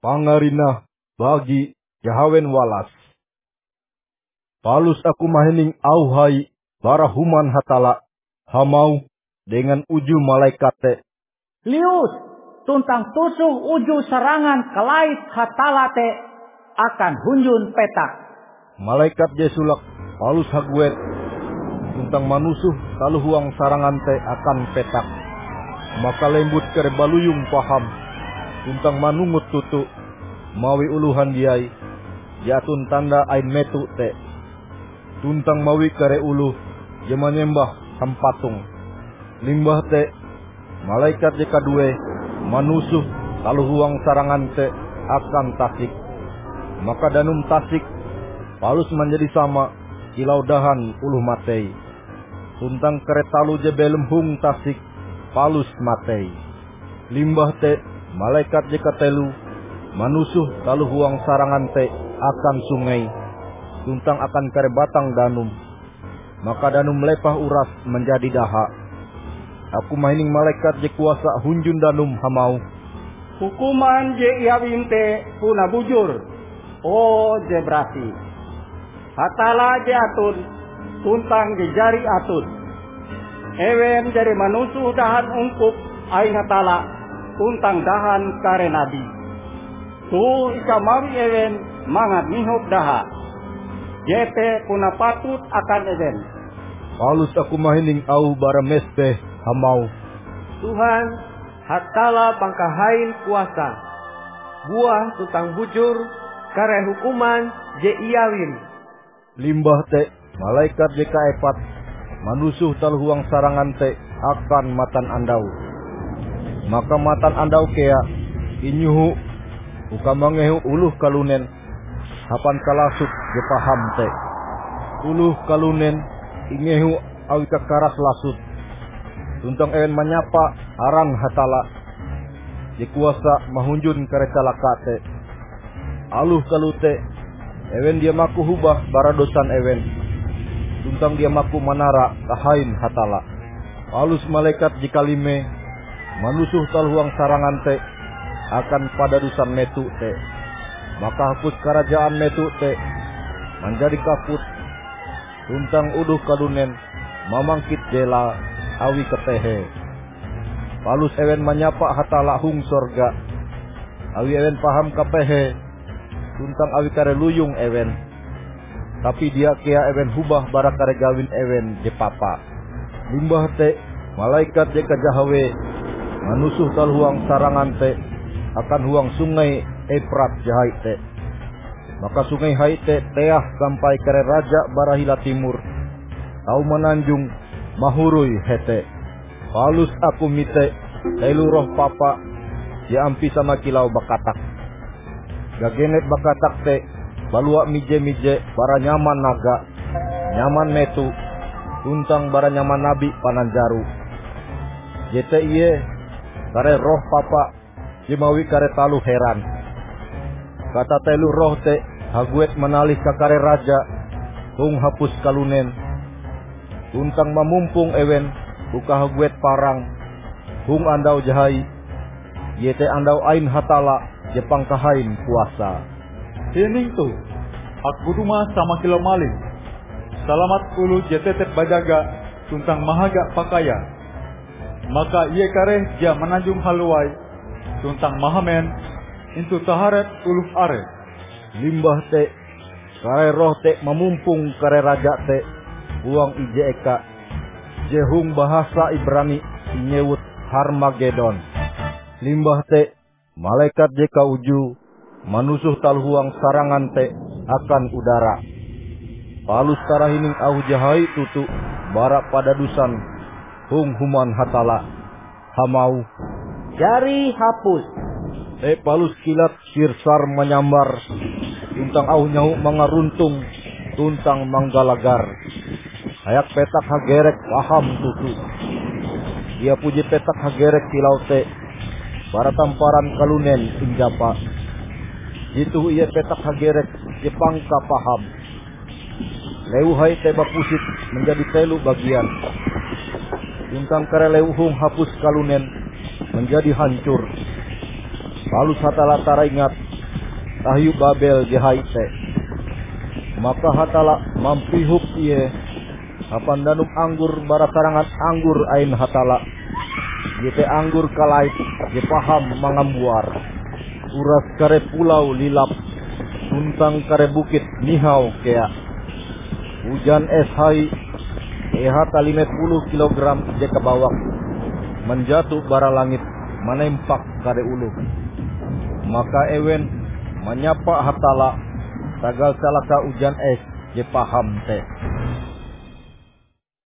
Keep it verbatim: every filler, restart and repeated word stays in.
pangarinah bagi jahawen walas. Palus aku mahining auhai bara human hatala hamau dengan uju malaikat te. Lius tuntang tusuh uju serangan kelait hatala te akan hunjun petak. Malaikat jesulak palus haguet tuntang manusuh talu huang sarangan te akan petak. Maka lembut kere baluyung paham tuntang manungut tutu mawi uluhan diai jatun tanda ain metu te. Tuntang mawi kare ulu jema nyembah hampatung. Limbah te malaikat je kadue manusuh talu huang sarangan te akan tasik. Maka danum tasik palus menjadi sama kilau dahan uluh matei. Tuntang kare talu je belum hung tasik palus matei. Limbah te malaikat je katelu manusuh talu huang sarangan te akan sungai. Tuntang akan kare batang danum. Maka danum lepah uras menjadi daha. Aku mahining malaikat je kuasa hunjun danum hamau. Hukuman je iawin te puna bujur. O je berasi. Hatala je atun. Tuntang je jari atun. Ewen dari manusuh dahan ungkup aing hatala. Tuntang dahan kare nabi. Tu ikamawi ewen mangat mihop daha. Jete kuna patut akan ewen. Palus aku mahining au bara mesbeh hamau. Tuhan, hatala pangkahain kuasa. Buah tutang bujur, kare hukuman je iawin. Limbah te, malaikat je kaepat, manusuh talhuang sarangan te akan matan andau. Maka matan andau kea, inyuhu, ukamangehu uluh kalunen, hapan kalasuk je paham te. Uluh kalunen, ingehu awika karas lasut. Tuntang ewen menyapa aran hatala. Je kuasa mahunjun kare calaka te. Aluh kalute, ewen dia maku hubah baradosan ewen. Tuntang dia maku manara kahain hatala. Alus malaikat jikalime, manusuh talhuang sarangan te akan pada dusan metu te. Maka hapus kerajaan metu te menjadi kaput. Tuntang uduh kadunen mamangkit jela awi ketehe. Palus ewen menyapa hatala hung sorga. Awi ewen paham kapehe. Tuntang awi kare luyung ewen. Tapi dia kea ewen hubah bara kare gawin ewen je papa. Limbah te malaikat je kajahawe manusuh tal huang sarangan te akan huang sungai Efrat jahai te. Maka sungai Haite teah sampai kare raja barahila timur. Tau menanjung mahurui hete. Palus aku mite telu roh papa ya ampi sama kilau bakatak. Gagenet bakatak te balua mije-mije bara nyaman naga, nyaman metu, tuntang bara nyaman nabi pananjaru. Jete iye kare roh papa jimawi kare talu heran. Kata telu roh te haguet menalih ka kare raja hung hapus kalunen. Tuntang mamumpung ewen buka haguet parang hung andau jahai. Yete andau ain hatala jepang kahain kuasa. Hening tu aku rumah sama kilo maling. Salamat ulu jetetet bajaga tuntang mahaga pakaya. Maka ia kare dia menanjung haluai tuntang mahamen intu taharet uluh are. Limbah te kare roh te memumpung kare raja te uang ije eka jehung bahasa Ibrani nyewut Harmagedon. Limbah te malaikat je kauju manusuh talhuang sarangan te akan udara. Palus tarahining au jahai tutu barak pada dusan hung human hatala hamau Jari hapus. Eh palus kilat sirsar menyambar. Tuntang au nyau mangaruntung. Tuntang manggalagar. Hayak petak hagerek paham tutu. Dia puji petak hagerek kilau te. Para tamparan kalunen injapa. Itu ia petak hagerek jepangka paham. Leu hai te bapusit menjadi telu bagian. Tuntang kare leuhung hapus kalunen menjadi hancur. Lalu hatala tara ingat ahyu Babel je haite. Maka hatala mampihup iye apan danum anggur bara sarangan anggur ain hatala. Jete anggur kalait je paham mangambuar. Uras kare pulau lilap tuntang kare bukit nihau kea. Hujan es hai ehata lima puluh kilogram je ke bawah menjatuh bara langit menempak kare ulu. Maka ewen menyapa hatala tagal salaka hujan es je paham teh.